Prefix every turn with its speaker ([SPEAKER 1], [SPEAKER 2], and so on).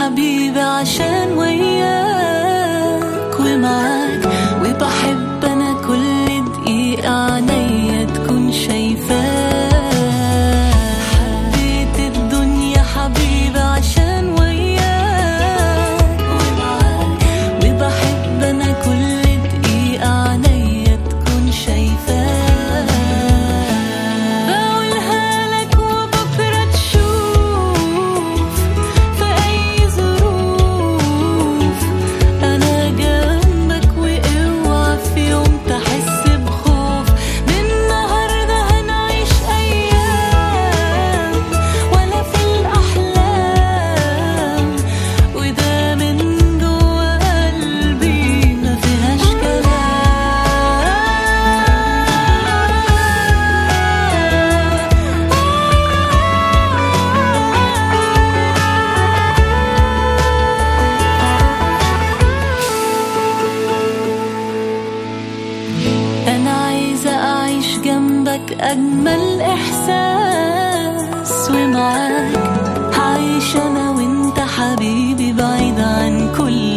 [SPEAKER 1] حبيبي عشان وياك ومعاك، وبحب أنا كل دقيقة عينيا تكون شايفاك. حبيت الدنيا حبيبي عشان وياك ومعاك، وبحب أنا كل دقيقة عينيا تكون شايفاك. بقولها لك وبكرة تشوف في أي ظروف أنا جنبك، واوعى في يوم تحس بخوف. من النهاردة هنعيش أيام ولا في الأحلام، وده من جوا قلبي ما فيهاش أنا عايزة أعيش جنبك أجمل إحساس، ومعاك هعيش أنا وإنت حبيبي بعيد عن كل